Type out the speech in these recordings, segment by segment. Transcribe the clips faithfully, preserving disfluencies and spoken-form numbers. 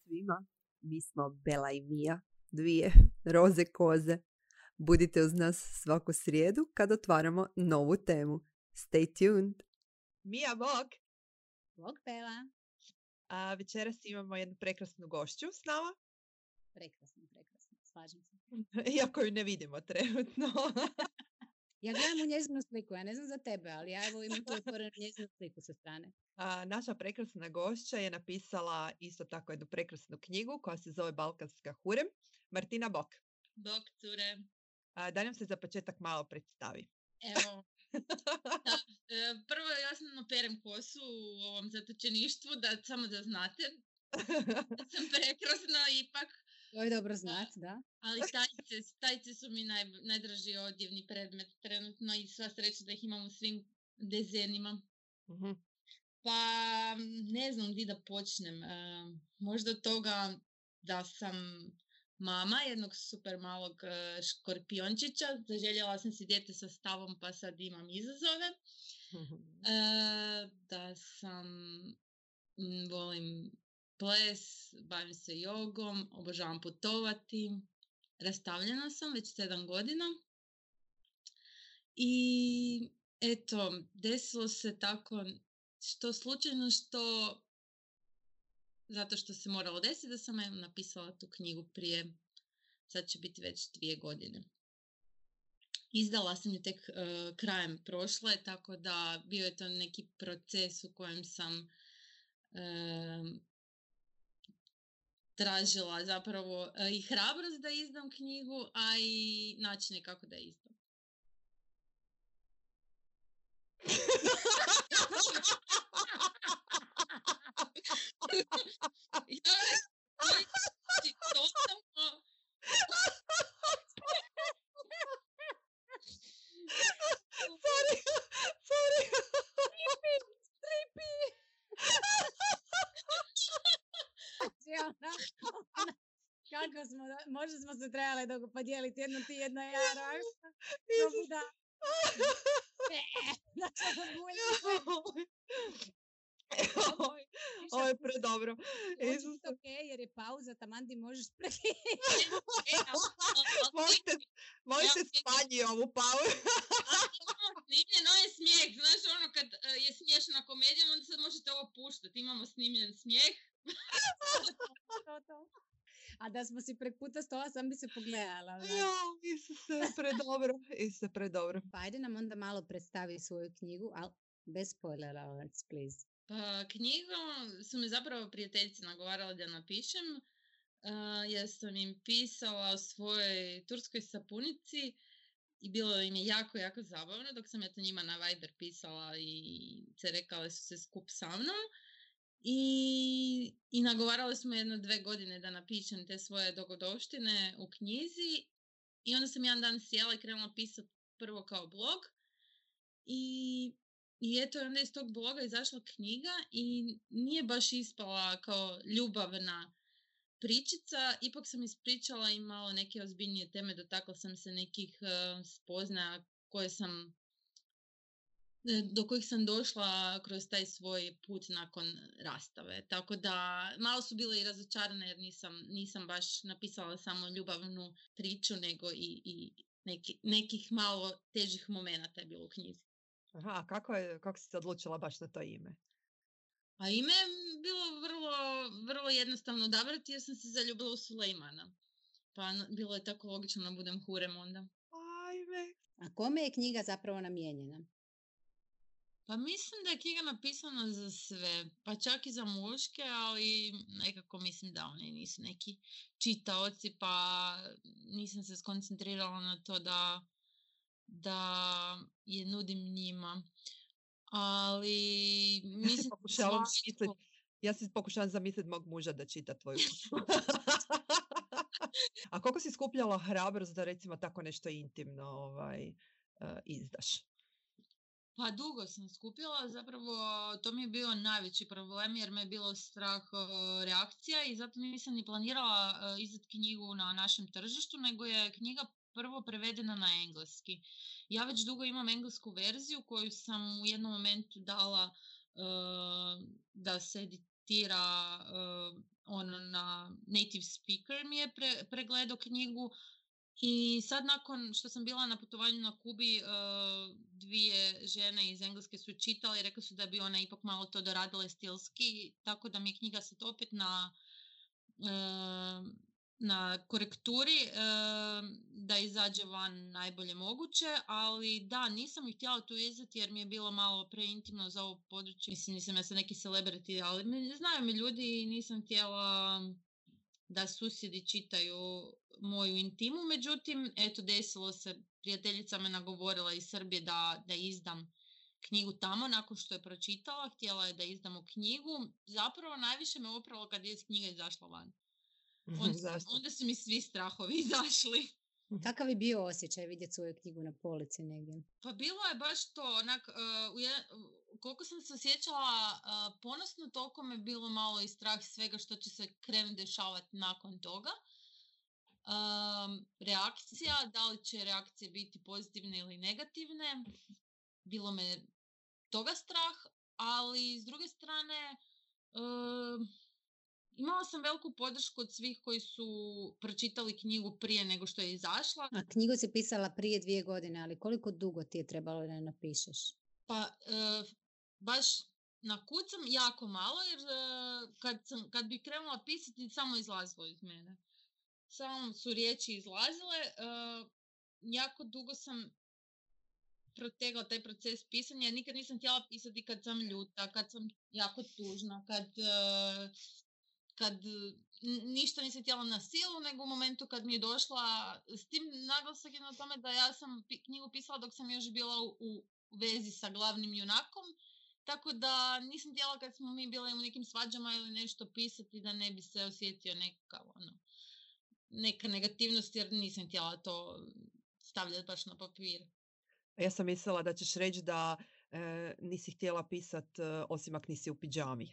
svima, mi smo Bela i Mija, dvije roze koze. Budite uz nas svaku srijedu kad otvaramo novu temu. Stay tuned! Mija, bok! Bog, Bela! A večeras imamo jednu prekrasnu gošću s nama. Prekrasno, prekrasno, slažem se. Iako ju ne vidimo trenutno. Ja gledam u njezinu sliku, ja ne znam za tebe, ali ja evo imam tu otvorenu njezinu sliku sa strane. A, naša prekrasna gošća je napisala isto tako jednu prekrasnu knjigu koja se zove Balkanska hurem. Martina, bok! Bok, cure. A, da nam se za početak malo predstavi. Evo, da, prvo ja sam operem kosu u ovom zatočeništvu, da samo da znate. Da sam prekrasna ipak. To je dobro znati, da. Ali tajice, tajice su mi naj, najdraži odjevni predmet trenutno i sva sreća da ih imam u svim dezenima. Uh-huh. Pa ne znam gdje da počnem. E, možda od toga da sam mama jednog super malog e, škorpiončića. Zaželjela sam si dijete sa stavom pa sad imam izazove. Uh-huh. E, da sam, m, volim ples, bavim se jogom, obožavam putovati. Rastavljena sam već sedam godina. I eto, desilo se tako što slučajno, što zato što se moralo desiti da sam napisala tu knjigu prije, sad će biti već dvije godine. Izdala sam je tek uh, krajem prošle, tako da bio je to neki proces u kojem sam uh, tražila zapravo uh, i hrabrost da izdam knjigu, a i načine kako da je izdam. Ja, znači, totalno... Sorry, sorry. Stripi, stripi. Kako smo, možda smo se trebali dugo podijeliti jedno ti, jedno ja, Rašta. Da. Ovo je predobro. Ovo je ok, jer je pauza, taman ti možeš prekinuti. Možete, možete spanji ovu pauzu. Snimljen je smijeh, znaš ono kad uh, je smiješna komedija, onda sad možete ovo puštati, imamo snimljen smijeh. A da smo si prek puta stola, sam bi se pogledala. Jo, Isuse, predobro, Isuse, predobro. Pa ajde nam onda malo predstavi svoju knjigu, ali bez spoilera, please. Pa knjigu su mi zapravo prijateljice nagovarale da napišem. Uh, ja sam im pisala o svojoj turskoj sapunici i bilo im je jako, jako zabavno dok sam ja to njima na Viber pisala i rekale su se skup sa mnom. I, i nagovarali smo jedno dve godine da napišem te svoje dogodovštine u knjizi i onda sam jedan dan sjela i krenula pisati prvo kao blog i, i eto onda iz tog bloga izašla knjiga i nije baš ispala kao ljubavna pričica, ipak sam ispričala i malo neke ozbiljnije teme, dotakla sam se nekih uh, spoznaja koje sam do kojih sam došla kroz taj svoj put nakon rastave. Tako da malo su bile i razočarane jer nisam, nisam baš napisala samo ljubavnu priču, nego i, i neki, nekih malo težih momenata je bilo u knjizi. Aha, kako, je, kako si se odlučila baš na to ime? A ime je bilo vrlo, vrlo jednostavno odabrati jer sam se zaljubila u Sulejmana. Pa bilo je tako logično da budem Hurem onda. Ajme. A kome je knjiga zapravo namijenjena? Pa mislim da je knjiga napisana za sve, pa čak i za muške, ali nekako mislim da oni nisu neki čitaoci, pa nisam se skoncentrirala na to da, da je nudim njima. Ali mislim pokušavam svaško... Ja si pokušavam zamisliti mog muža da čita tvoju knjigu. A koliko si skupljala hrabrost da recimo tako nešto intimno ovaj, uh, izdaš? Pa dugo sam skupila, zapravo to mi je bio najveći problem jer me je bilo strah uh, reakcija i zato nisam ni planirala uh, izdati knjigu na našem tržištu, nego je knjiga prvo prevedena na engleski. Ja već dugo imam englesku verziju koju sam u jednom momentu dala uh, da se editira uh, ono ono na native speaker mi je pre, pregledao knjigu. I sad nakon što sam bila na putovanju na Kubi, uh, dvije žene iz Engleske su čitale i rekli su da bi ona ipak malo to doradila stilski, tako da mi je knjiga sad opet na, uh, na korekturi uh, da izađe van najbolje moguće, ali da, nisam ih htjela tu izdati jer mi je bilo malo preintimno za ovo područje. Mislim, nisam ja sad neki celebrity, ali me, znaju me ljudi i nisam htjela da susjedi čitaju moju intimu, međutim, eto, desilo se, prijateljica me nagovorila iz Srbije da, da izdam knjigu tamo nakon što je pročitala, htjela je da izdamo knjigu, zapravo najviše me opralo kad je knjiga izašla van. Onda, onda su mi svi strahovi izašli. Kakav je bio osjećaj vidjeti svoju knjigu na polici negdje? Pa bilo je baš to, onak, uh, uh, koliko sam se osjećala uh, ponosno, toliko me bilo malo i strah svega što će se krenuti dešavati nakon toga. Um, reakcija, da li će reakcije biti pozitivne ili negativne, bilo me toga strah, ali s druge strane uh, imala sam veliku podršku od svih koji su pročitali knjigu prije nego što je izašla. A knjigu si pisala prije dvije godine, ali koliko dugo ti je trebalo da napišeš? Pa uh, baš nakucam jako malo, jer uh, kad, sam, kad bi krenula pisati samo izlazilo iz mene. Samo su riječi izlazile. Uh, jako dugo sam protegla taj proces pisanja, jer nikad nisam htjela pisati kad sam ljuta, kad sam jako tužna, kad, uh, kad ništa nisam htjela na silu, nego u momentu kad mi je došla, s tim naglasak je na tome da ja sam knjigu pisala dok sam još bila u, u vezi sa glavnim junakom, tako da nisam htjela kad smo mi bile u nekim svađama ili nešto pisati da ne bi se osjetio nekakav ono, neka negativnost, jer nisam htjela to stavljati baš na papir. Ja sam mislila da ćeš reći da e, nisi htjela pisat e, osim ak nisi u pidžami.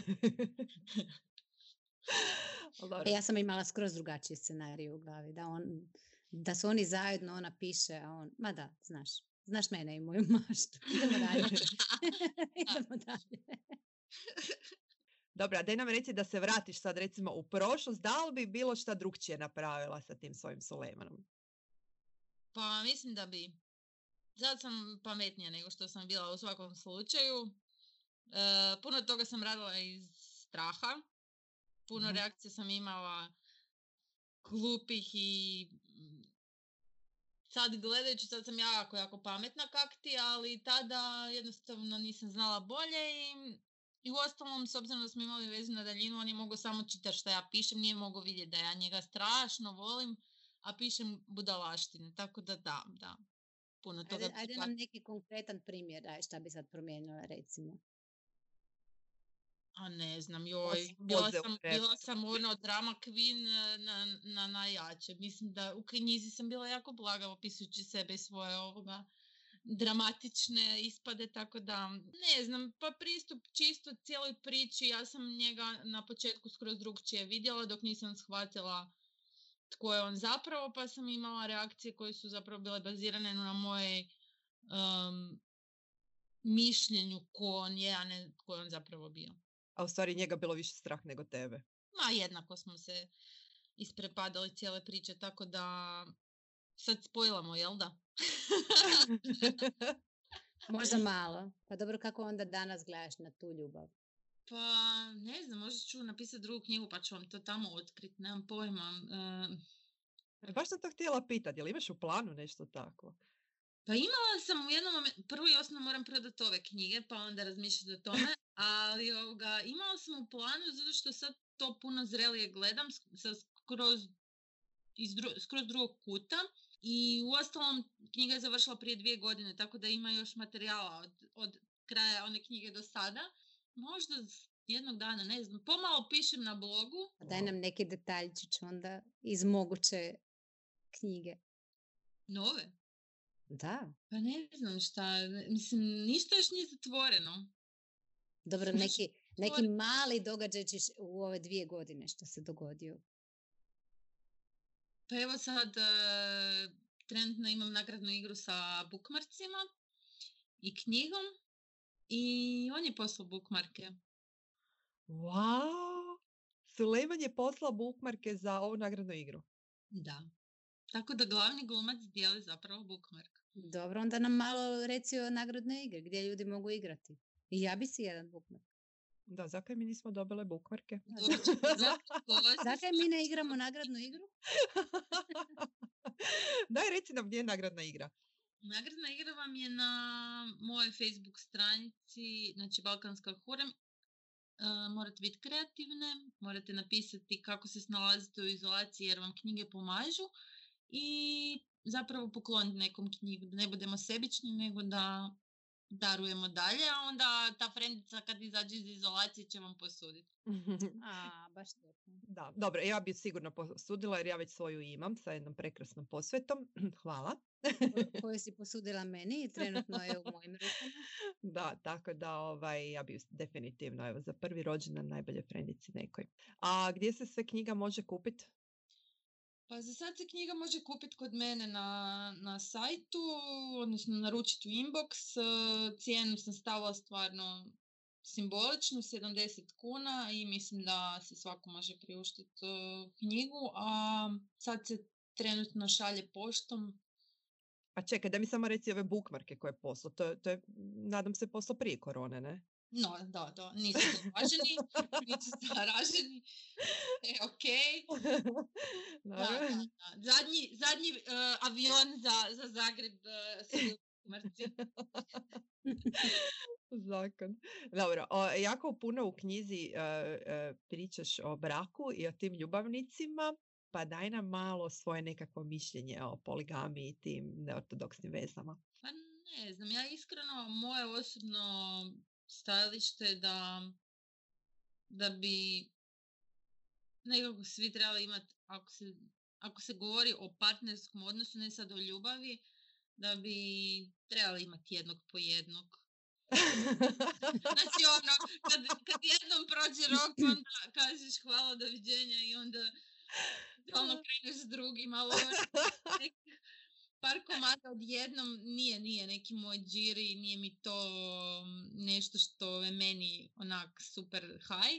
Ja sam imala skroz drugačiji scenarij u glavi. Da, on, da su oni zajedno, ona piše, a on, ma da, znaš, znaš mene i moju maštu. Idemo dalje. Idemo dalje. Dobro, a daj nam reći da se vratiš sad recimo u prošlost, da li bi bilo šta drugčije napravila sa tim svojim Sulejmanom? Pa mislim da bi. Sad sam pametnija nego što sam bila u svakom slučaju. E, puno toga sam radila iz straha. Puno mm. reakcija sam imala glupih i sad gledajući, sad sam jako, jako pametna kak ti, ali tada jednostavno nisam znala bolje i, i uostalom, s obzirom da smo imali vezu na daljinu, on je mogao samo čitati što ja pišem, nije mogao vidjeti da ja njega strašno volim, a pišem budalaštine, tako da da, da. Puno toga. Ajde, ajde nam neki konkretan primjer, daj, šta bi sad promijenila, recimo. A ne znam, joj, bila sam, bila sam ono drama queen na, na najjače. Mislim da u knjizi sam bila jako blaga opisujući sebe i svoje ovoga dramatične ispade, tako da ne znam, pa pristup čisto cijeloj priči, ja sam njega na početku skroz drugčije vidjela dok nisam shvatila tko je on zapravo, pa sam imala reakcije koje su zapravo bile bazirane na moje um, mišljenju ko on je, a ne ko je on zapravo bio. A u stvari njega bilo više strah nego tebe. Ma jednako smo se isprepadali cijele priče, tako da sad spojlamo, jel da? Možda malo. Pa dobro, kako onda danas gledaš na tu ljubav? Pa ne znam, možda ću napisati drugu knjigu pa ću vam to tamo otkriti, nemam pojma. Uh... Baš sam to htjela pitati, jel imaš u planu nešto tako? Pa imala sam u jednom momentu, prvo i osnovno moram prodati ove knjige, pa onda razmišljati o tome, ali ovoga, imala sam u planu zato što sad to puno zrelije gledam, sa skroz, iz dru, skroz drugog kuta i uostalom knjiga je završila prije dvije godine, tako da ima još materijala od, od kraja one knjige do sada. Možda jednog dana, ne znam, pomalo pišem na blogu. Daj nam neki detaljčić onda iz moguće knjige. Nove? Da. Pa ne znam šta, mislim, ništa još nije zatvoreno. Dobro, neki, neki mali događaj u ove dvije godine što se dogodio. Pa evo sad, uh, trenutno imam nagradnu igru sa bookmarcima i knjigom i on je poslao bookmarke. Wow, Sulejman je poslao bookmarke za ovu nagradnu igru. Da. Tako da glavni glumac dijeli zapravo bookmark. Dobro, onda nam malo reci o nagradnoj igri, gdje ljudi mogu igrati. I ja bi si jedan bookmark. Da, zakaj mi nismo dobile bookmarke? Zakaj mi ne igramo nagradnu igru? Daj, reci nam gdje je nagradna igra. Nagradna igra vam je na mojoj Facebook stranici, znači Balkanska hurem. Uh, morate biti kreativne, morate napisati kako se snalazite u izolaciji jer vam knjige pomažu i zapravo pokloniti nekom knjigu, da ne budemo sebični, nego da darujemo dalje, a onda ta frendica kad izađe iz izolacije će vam posuditi. A, baš lijepo. Da, dobro, ja bi sigurno posudila jer ja već svoju imam sa jednom prekrasnom posvetom. Hvala. Ko, koju si posudila meni i trenutno je u mojim rukama. Da, tako da ovaj, ja bi definitivno evo, za prvi rođendan najbolje frendici nekoj. A gdje se sve knjiga može kupiti? Pa za sad se knjiga može kupiti kod mene na, na sajtu, odnosno naručiti u inbox. Cijenu sam stavila stvarno simboličnu, sedamdeset kuna i mislim da se svako može priuštiti knjigu, a sad se trenutno šalje poštom. A čekaj, da mi samo reci ove bookmarke koje je poslao. To, to je, nadam se, poslao prije korone, ne? No, da, da, nisu zaraženi, nisu zaraženi, e, okej. Okay. Da, da, da. Zadnji, zadnji uh, avion za, za Zagreb uh, su bili mrtvi. Zakon. Dobro, o, jako puno u knjizi uh, uh, pričaš o braku i o tim ljubavnicima, pa daj nam malo svoje nekakvo mišljenje o poligamiji i tim neortodoksnim vezama. Pa ne znam, ja iskreno, moje osobno stajalište da, da bi nekako svi trebali imati, ako se, ako se govori o partnerskom odnosu, ne sad o ljubavi, da bi trebali imati jednog po jednog. Znači ono, kad, kad jednom prođe rok, onda kažeš hvala, doviđenja i onda ono kreneš s drugim, ali nekih par komada odjednom nije, nije neki moj džiri, nije mi to nešto što je meni onak super high.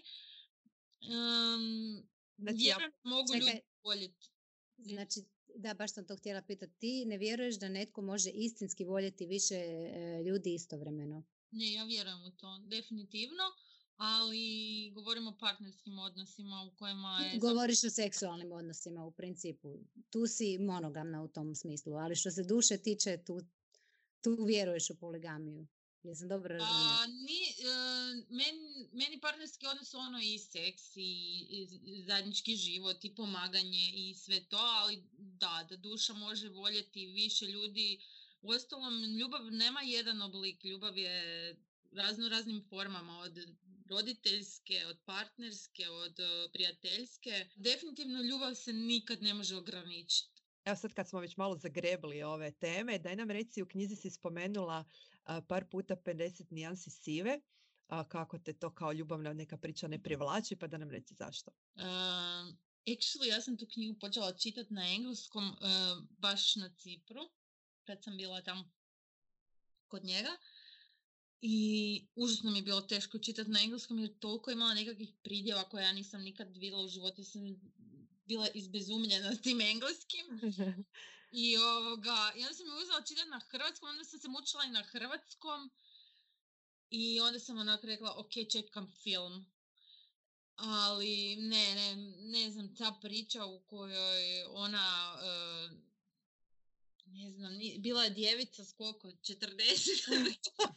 Um, znači, vjerujem ja... mogu Čekaj. ljudi voljeti. Znači, da, baš sam to htjela pitati. Ti ne vjeruješ da netko može istinski voljeti više e, ljudi istovremeno? Ne, ja vjerujem u to, definitivno, ali govorimo o partnerskim odnosima u kojima je... Govoriš o seksualnim odnosima u principu. Tu si monogamna u tom smislu, ali što se duše tiče, tu, tu vjeruješ u poligamiju. Jesam dobro razumjela? Uh, meni, meni partnerski odnos su ono i seks i, i zajednički život i pomaganje i sve to, ali da, da duša može voljeti više ljudi. Uostalom, ljubav nema jedan oblik, ljubav je razno raznim formama, od roditeljske, od partnerske, od uh, prijateljske. Definitivno ljubav se nikad ne može ograničiti. Evo sad kad smo već malo zagrebli ove teme, daj nam reci, u knjizi si spomenula uh, par puta pedeset nijansi sive, uh, kako te to kao ljubavna neka priča ne privlači, pa da nam reci zašto. Uh, actually, ja sam tu knjigu počela čitati na engleskom, uh, baš na Cipru, kad sam bila tamo kod njega. I užasno mi je bilo teško čitati na engleskom jer toliko imala nekakvih pridjeva koje ja nisam nikad vidjela u životu. Sam bila izbezumljena s tim engleskim. I ovoga, i onda sam je uzela čitati na hrvatskom, onda sam se mučila i na hrvatskom. I onda sam onako rekla, ok, čekam film. Ali ne, ne, ne znam, ta priča u kojoj ona... Uh, ne znam, bila je djevica s koliko, četrdeset? ne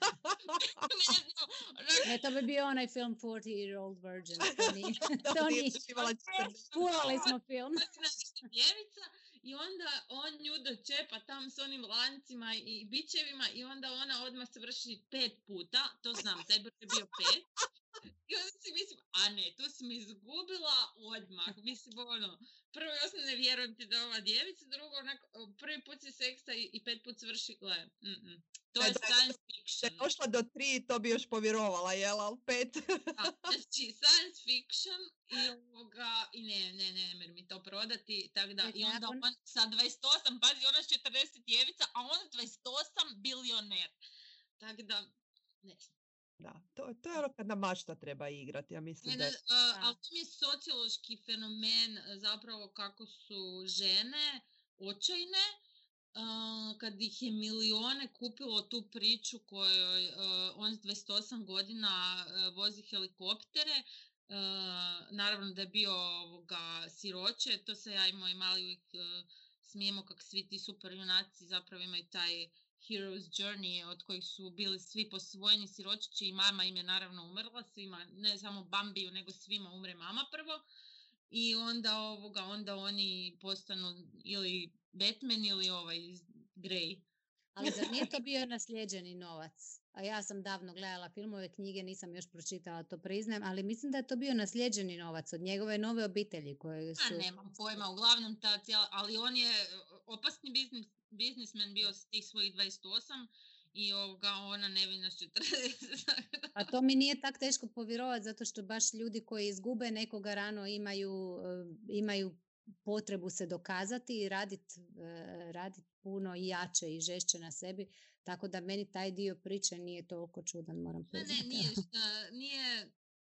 znam. Ne, to bi bio onaj film forty year old virgin. To nije, to nije. Fulali smo film. Djevica i onda on nju dočepa tam s onim lancima i bićevima i onda ona odmah se vrši pet puta, to znam, taj broj je bio pet. I onda si mislim, a ne, tu si me izgubila odmah, mislim, ono, prvo i osnovno ne vjerujem ti da je ova djevica, drugo, onako, prvi put si seksa i, i pet put svrši, gle, mm-mm. To je science fiction. Da je došla do tri, to bi još povjerovala, jel, ali pet? Da, znači, science fiction i ovoga, i ne, ne, ne, ne, mi to prodati, tako da, i onda on sa dvadeset osam, pazi, ona četrdeset djevica, a on dvadeset osam bilioner, tako da, ne znam. Da, to, to je ono kad nam mašta treba igrati, ja mislim Ne, da ne, je... uh, ali to mi je sociološki fenomen uh, zapravo kako su žene očajne uh, kad ih je milione kupilo tu priču kojoj uh, on s dvadeset osam godina uh, vozi helikoptere. Uh, naravno da je bio ovoga siroče, to se ja i moji mali uvijek uh, smijemo kako svi ti super junaci zapravo imaju taj hero's journey od kojih su bili svi posvojeni siročići i mama im je naravno umrla, svima, ne samo Bambiju nego svima umre mama prvo i onda ovoga, onda oni postanu ili Batman ili ovaj Grey. Ali zar nije to bio naslijeđeni novac? A ja sam davno gledala filmove, knjige, nisam još pročitala, to priznajem, ali mislim da je to bio naslijeđeni novac od njegove nove obitelji koje su... A nemam pojma, uglavnom ta cijela, ali on je opasni biznis, biznismen bio s tih svojih dvadeset osam i ovoga, ona nevina s četrdeset. A to mi nije tak teško povjerovati, zato što baš ljudi koji izgube nekoga rano imaju, imaju potrebu se dokazati i raditi radit puno jače i žešće na sebi, tako da meni taj dio priče nije toliko čudan, moram priznati. Ne, ne, nije, šta, nije,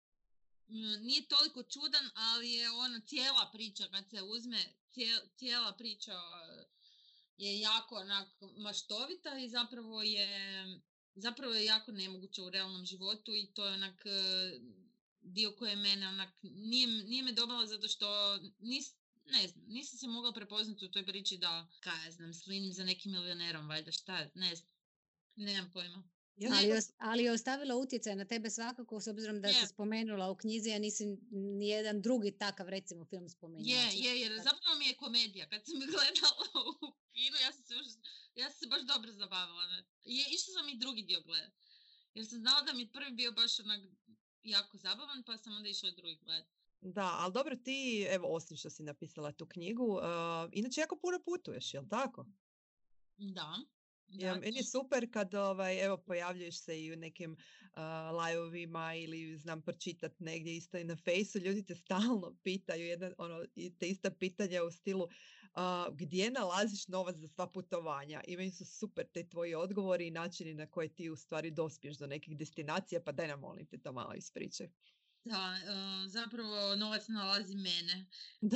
nije toliko čudan, ali je ono cijela priča, kad se uzme, cijela, cijela priča je jako onak maštovita i zapravo je, zapravo je jako nemoguće u realnom životu i to je onak dio koji je mene onak, nije, nije me dobila zato što nis, ne znam, nisam se mogla prepoznati u toj priči da, kaj ja znam, slinim za nekim milionerom, valjda šta, ne znam, nemam pojma. Ja, ali, je, ali je ostavila utjecaj na tebe svakako, s obzirom da yeah. si spomenula u knjizi, ja nisam nijedan drugi takav, recimo, film spomenula. Je, yeah, je, yeah, jer zapravo mi je komedija. Kad sam gledala u kinu, ja sam se, už, ja sam se baš dobro zabavila. Je, išla sam i drugi dio gledati. Jer sam znala da mi prvi bio baš onak jako zabavan, pa sam onda išla i drugi gledati. Da, ali dobro ti, evo, osim što si napisala tu knjigu, uh, inače jako puno putuješ, jel tako? Da. Da, ja, meni je super kad ovaj, evo, pojavljuješ se i u nekim uh, live-ovima ili znam pročitat negdje isto i na fejsu, ljudi te stalno pitaju jedna, ono, te ista pitanja u stilu uh, gdje nalaziš novac za sva putovanja. I meni su super te tvoji odgovori i načini na koje ti u stvari dospiješ do nekih destinacija, pa daj nam molim te to malo ispričaj. Da, uh, zapravo novac nalazi mene. Da.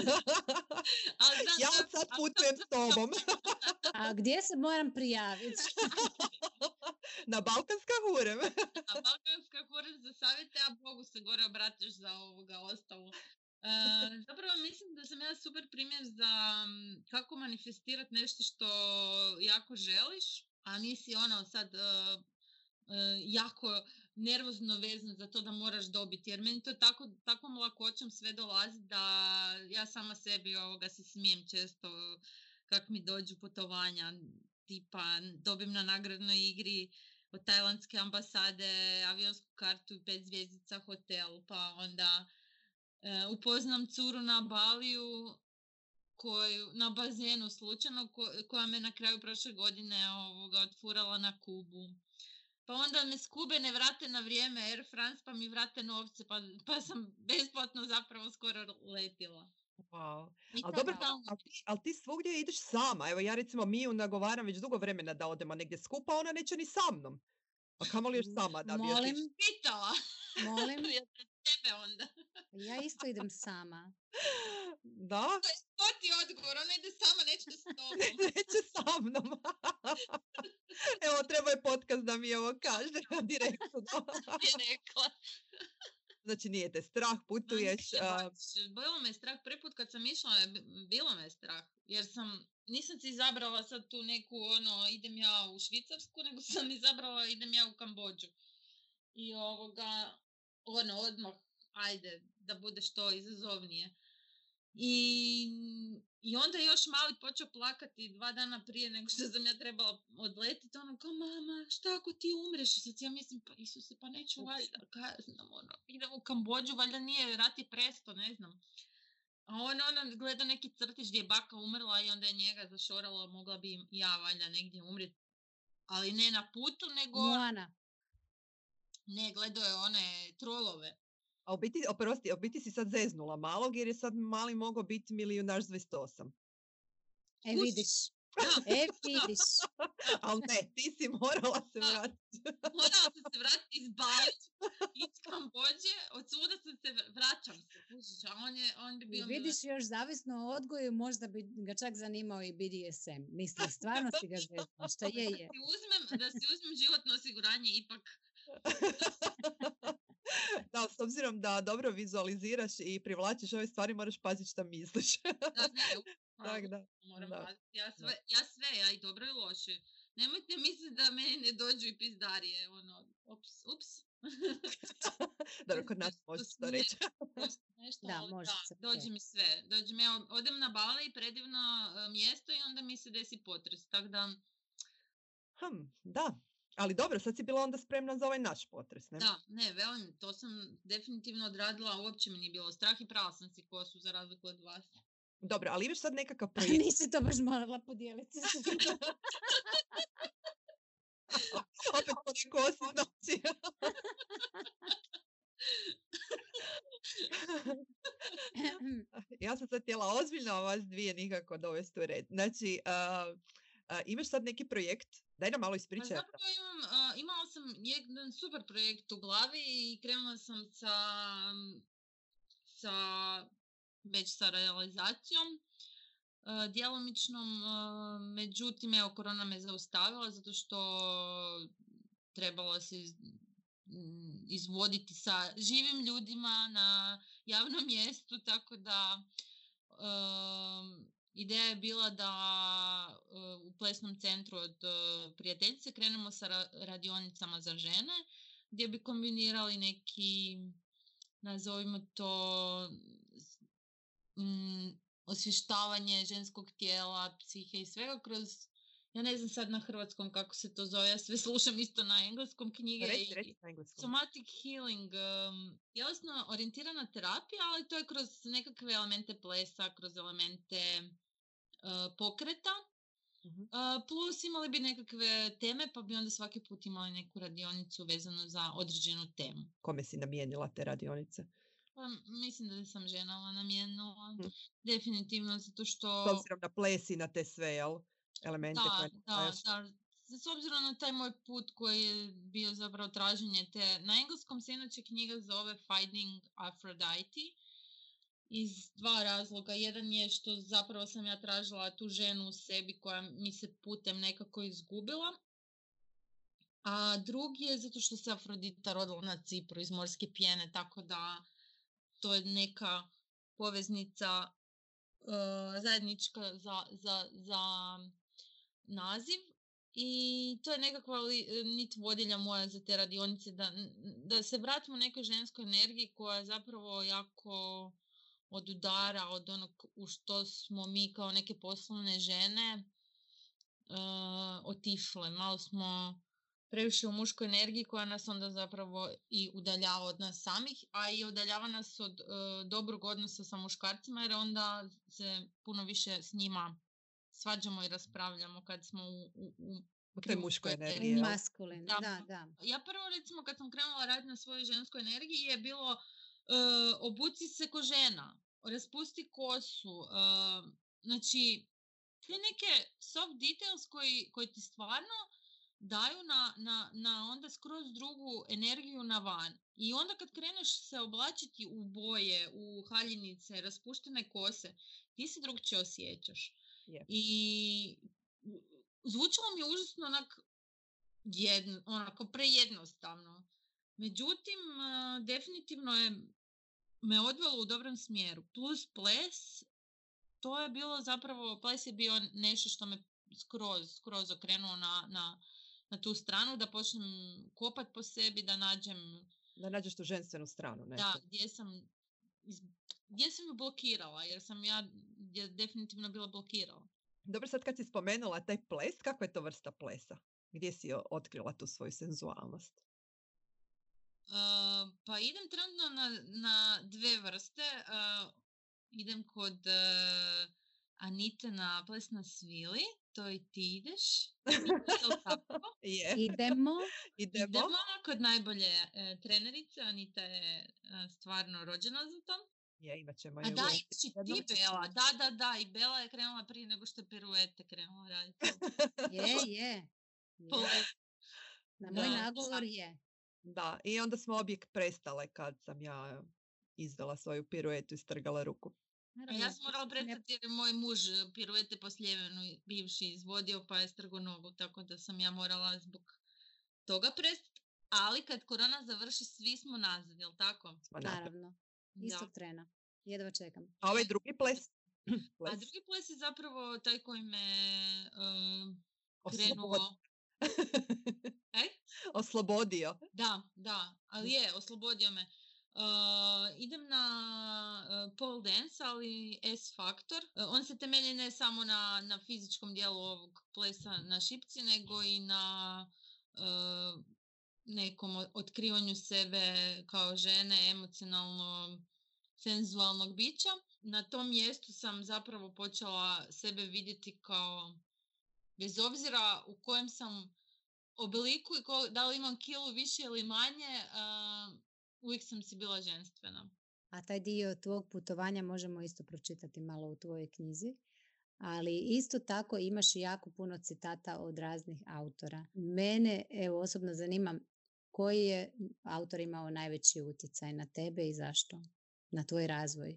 Ali da, ja sad da, putujem s tobom. A gdje se moram prijaviti? Na Balkanska hurem. Na Balkanska hurem za savjete, a Bogu se gore obratiš za ovoga ostalo. Uh, zapravo mislim da sam ja super primjer za kako manifestirati nešto što jako želiš, a nisi ono sad uh, uh, jako nervozno vezan za to da moraš dobiti, jer meni to tako, takvom lakoćom sve dolazi da ja sama sebi ovoga se smijem često kak mi dođu putovanja, tipa dobim na nagradnoj igri od tajlandske ambasade avionsku kartu i pet zvjezdica hotel, pa onda e, upoznam curu na Baliju koju, na bazenu slučajno ko, koja me na kraju prošle godine ovoga otfurala na Kubu. Pa onda me s Kube ne vrate na vrijeme Air France, pa mi vrate novce, pa, pa sam besplatno zapravo skoro letila. Wow. Ali dobro, ali ti, ali ti svugdje ideš sama. Evo ja recimo Miju nagovaram već dugo vremena da odemo negdje skupa, ona neće ni sa mnom. A kamo li još sama da bi Molim, još pitala. Molim. Tebe onda. Ja isto idem sama. Da? To ti je odgovor, ona ide sama, neće s tobom. Neće sa mnom. Evo, treba je podcast da mi ovo kaže direktno. Je rekla. Znači nije te strah, putuješ. A... Bilo me strah, prvi put kad sam išla, bilo me strah. Jer sam, nisam si izabrala sad tu neku, ono, idem ja u Švicarsku, nego sam izabrala, idem ja u Kambodžu. I ovoga, ono, odmah, ajde, da bude što izazovnije. I, I onda je još mali počeo plakati dva dana prije nego što sam ja trebala odletiti, ono kao mama, šta ako ti umreš? I sad ja mislim, pa Isuse, pa neću valjda, kaj znam, ono, idem u Kambodžu, valjda nije rat i presto, ne znam. A on, on gleda neki crtić gdje je baka umrla i onda je njega zašorala, mogla bi ja valjda negdje umrijeti. Ali ne na putu, nego... Moana. Ne, gledao je one trolove. A u biti, oprosti, u biti si sad zeznula malog jer je sad mali mogao biti milijunaš dvjesto osam. E vidiš. E, vidiš. Ali ne, ti si morala se Da. vratiti. Morala sam se vratiti iz Bali, iz Kambođe, od svuda sam se vr- vraćam se, kužiš, a on, je, on bi I bio... vidiš, još zavisno o odgoju, možda bi ga čak zanimao i B D S M. Misli, stvarno si ga zezla, šta je, je. Da si uzmem, da si uzmem životno osiguranje, ipak... Da, s obzirom da dobro vizualiziraš i privlačiš ove stvari, moraš paziti šta misliš. Da, ne, u- Tak, da. moram Da. paziti. Ja Da. sve, ja sve, ja i dobro i loše. Nemojte misliti da meni ne dođu i pizdarije, ono, ups, ups. Dobro, kod nas možeš to reći. Nešto, Da, ali može da, se dođe reći. mi sve. Dođe mi, evo, odem na Bali, predivno e, mjesto i onda mi se desi potres. Tako da, Hm, da. Ali dobro, sad si bila onda spremna za ovaj naš potres, ne? da, ne, velim, to sam definitivno odradila, uopće mi nije bilo strah i prala sam si kosu za razliku od vas. Dobro, ali imaš sad nekakav projekt. Nisi to baš morala podijeliti. Opet po neku osnovci. Ja sam sad htjela ozbiljno, a vas dvije nikako dovesti u red. Znači, uh, uh, imaš sad neki projekt? Daj nam malo Pa ispričaj. zapravo imam, a, imala sam jedan super projekt u glavi i krenula sam sa, sa već sa realizacijom, a, djelomičnom, a, međutim, evo, korona me zaustavila zato što trebalo se iz- m, izvoditi sa živim ljudima na javnom mjestu, tako da um, ideja je bila da uh, u plesnom centru od uh, prijateljice krenemo sa ra- radionicama za žene, gdje bi kombinirali neki, nazovimo to, s- mm, osvještavanje ženskog tijela, psihe i svega kroz, ja ne znam sad na hrvatskom kako se to zove, ja sve slušam isto na engleskom, knjige Reci, i reci na engleskom. somatic healing, um, tjelesno orijentirana terapija, ali to je kroz nekakve elemente plesa, kroz elemente uh, pokreta. Mhm. Uh, plus imali bi nekakve teme, pa bi onda svaki put imali neku radionicu vezanu za određenu temu. Kome si namijenila te radionice? Pa, mislim da sam ženama namijenila, Mhm. definitivno, zato što... S obzirom na ples i na te sve, jel? Elemente Da, koje da, nabrajaš. da. S obzirom na taj moj put koji je bio zapravo traženje te, na engleskom se inače knjiga zove Finding Aphrodite iz dva razloga. Jedan je što zapravo sam ja tražila tu ženu u sebi koja mi se putem nekako izgubila. A drugi je zato što se Afrodita rodila na Cipru iz morske pjene, tako da to je neka poveznica uh, zajednička za, za, za naziv i to je nekakva li, nit vodilja moja za te radionice, da, da se vratimo nekoj ženskoj energiji koja je zapravo jako odudara od onog u što smo mi kao neke poslovne žene uh, otišle. Malo smo previše u muškoj energiji koja nas onda zapravo i udaljava od nas samih, a i udaljava nas od uh, dobrog odnosa sa muškarcima jer onda se puno više s njima svađamo i raspravljamo kad smo u, u, u U toj krivu muškoj svoj energiji, I jel? maskulin, Da. da, da. Ja prvo recimo kad sam krenula raditi na svojoj ženskoj energiji je bilo uh, obuci se ko žena, raspusti kosu, uh, znači te neke soft details koji, koji ti stvarno daju na, na, na onda skroz drugu energiju na van. I onda kad kreneš se oblačiti u boje, u haljinice, raspuštene kose, ti se drugčije osjećaš. Je. I zvučalo mi je užasno onak jedno, onako prejednostavno. Međutim, uh, definitivno je me odvelo u dobrom smjeru. Plus ples, to je bilo zapravo, ples je bio nešto što me skroz, skroz okrenuo na, na, na tu stranu, da počnem kopat po sebi, da nađem, Da nađeš tu ženstvenu stranu, ne? da, gdje sam, iz- gdje sam ju blokirala, jer sam ja je definitivno bila blokirala. Dobro, sad kad si spomenula taj ples, kakva je to vrsta plesa? Gdje si o- otkrila tu svoju senzualnost? Uh, pa idem trenutno na, na dve vrste. Uh, idem kod uh, Anite na ples na svili, to i ti ideš. Jel tako? Je, Idemo. idemo. Idemo kod najbolje uh, trenerice, Anita je uh, stvarno rođena za to. Je, imat ćemo A je da, u- imaš i ti, Bela. Da, da, da. I Bela je krenula prije nego što je piruete krenula raditi. Je, je. je. Na moj Da. nagovor je. Da, i onda smo obje prestale kad sam ja izvela svoju piruetu i strgala ruku. A Naravno, ja sam morala ne- prestati jer je moj muž piruete po Sljemenu bivši izvodio pa je strgo nogu, tako da sam ja morala zbog toga prestati. Ali kad korona završi svi smo nazad, jel tako? Smo napred. Naravno. Istog Da. trena. Jedva čekam. A ovaj drugi ples? A ples. drugi ples je zapravo taj koji me uh, Oslobod- krenuo... Ej? Oslobodio. Da, da, ali je, oslobodio me. Uh, idem na uh, pole dance, ali S faktor. Uh, on se temelji ne samo na, na fizičkom dijelu ovog plesa na šipci, nego i na uh, nekom o- otkrivanju sebe kao žene, emocionalno senzualnog bića. Na tom mjestu sam zapravo počela sebe vidjeti kao, bez obzira u kojem sam obliku i ko, da li imam kilu više ili manje, uh, uvijek sam si bila ženstvena. A taj dio tvog putovanja možemo isto pročitati malo u tvojoj knjizi. Ali isto tako imaš i jako puno citata od raznih autora. Mene, evo, osobno zanima koji je autor imao najveći utjecaj na tebe i zašto? Na tvoj razvoj.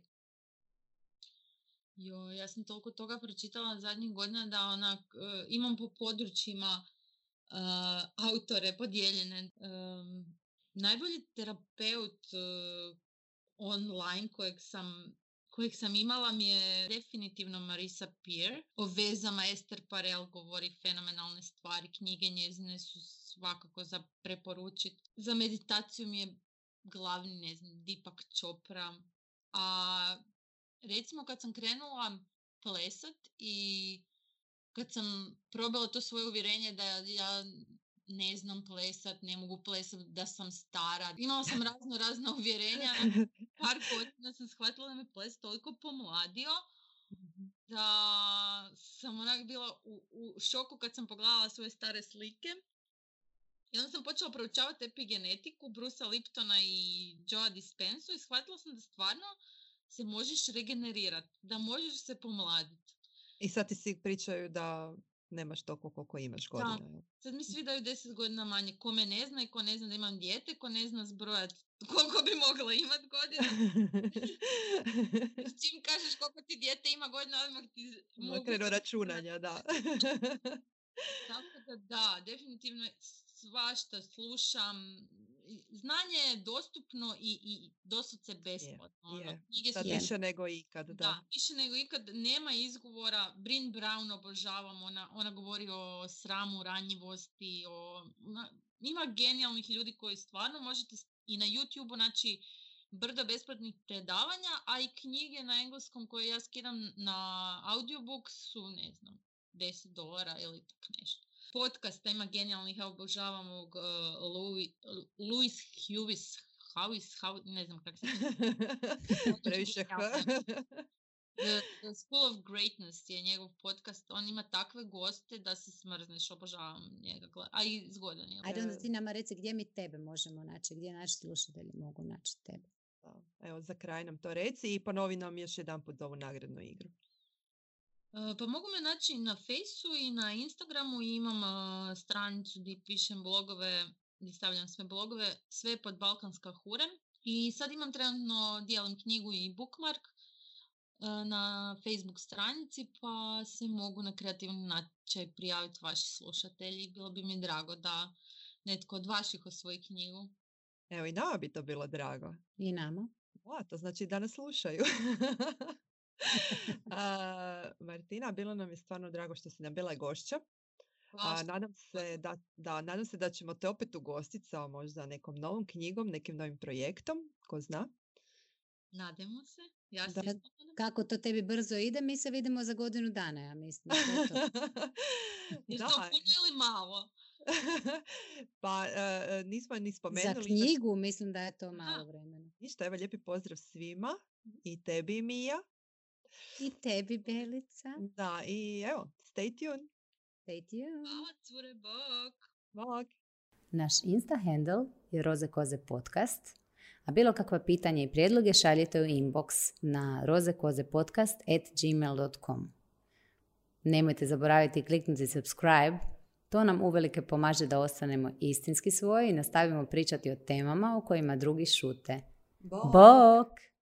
Jo, ja sam toliko toga pročitala zadnjih godina da onak, uh, imam po područjima uh, autore podijeljene. Um, najbolji terapeut uh, online kojeg sam, kojeg sam imala mi je definitivno Marisa Peer. O vezama Esther Perel govori fenomenalne stvari, knjige njezine su svakako za preporučiti. Za meditaciju mi je glavni, ne znam, Deepak Chopra. A recimo kad sam krenula plesat i kad sam probala to svoje uvjerenje da ja ne znam plesat, ne mogu plesat, da sam stara. Imala sam razno razna uvjerenja. Par godina sam shvatila da me ples toliko pomladio da sam onak bila u, u šoku kad sam pogledala svoje stare slike. I onda sam počela proučavati epigenetiku Brucea Liptona i Joea Dispenzu i shvatila sam da stvarno se možeš regenerirati, da možeš se pomladiti. I sad ti svi pričaju da nemaš toliko koliko imaš godina. jel? Sad mi svi daju deset godina manje. Ko me ne zna i ko ne zna da imam dijete, ko ne zna zbrojati koliko bi mogla imat godina. S čim kažeš koliko ti dijete ima godina, odmah ti mogu... Okrenu računanja, da. Tako da da, definitivno svašta slušam. Znanje je dostupno i, i doslovce besplatno. ono, Je. knjige Sad su- Je. više nego ikad, da. Da, više nego ikad, nema izgovora. Brene Brown obožavam, ona, ona govori o sramu, ranjivosti, o, ona, ima genijalnih ljudi koji stvarno možete s- i na YouTube naći brdo besplatnih predavanja, a i knjige na engleskom koje ja skidam na audiobook su, ne znam, deset dolara ili tak nešto. Podcasta ima genijalnih, ja obožavam ovog uh, Louis, Louis Hewis, Howis, how, ne znam kako se Previše H. The, The School of Greatness je njegov podcast, on ima takve goste da se smrzneš, obožavam njega, gleda- a i zgodan je. Ajde onda ti nama reci gdje mi tebe možemo naći, gdje naši slušatelji mogu naći tebe. Da. Evo, za kraj nam to reci i ponovi nam još jedan put ovu nagradnu igru. Uh, pa mogu me naći na Fejsu i na Instagramu i imam uh, stranicu gdje pišem blogove, gdje stavljam sve blogove, sve pod Balkanska Hurem. I sad imam trenutno, dijelim knjigu i bookmark uh, na Facebook stranici, pa se mogu na kreativni natječaj prijaviti vaši slušatelji. Bilo bi mi drago da netko od vaših osvoji knjigu. Evo, i nama bi to bilo drago. I nama. A, to znači da nas slušaju. A, Martina, bilo nam je stvarno drago što si nam bila gošća. A, nadam, se da, da, nadam se da ćemo te opet ugostiti sa možda nekom novom knjigom, nekim novim projektom, ko zna. Nadamo se. Ja se Da. isto nadam. Kako to tebi brzo ide, mi se vidimo za godinu dana, ja mislim. To je to. Je Da, to puno ili malo? pa e, nismo ni Za spomenuli. knjigu mislim da je to Aha. malo vremena. Ništa, evo lijepi pozdrav svima i tebi, Mija. I tebi, Belica. Da, i evo, stay tuned. Stay tuned. Hvala, cure, bok! Bog. Naš Insta handle je Roze Koze podcast, A bilo kakva pitanja i prijedloge šaljite u inbox na rozekozepodcast at gmail dot com. Nemojte zaboraviti kliknuti subscribe, to nam uvelike pomaže da ostanemo istinski svoji i nastavimo pričati o temama o kojima drugi šute. Bok! Bok!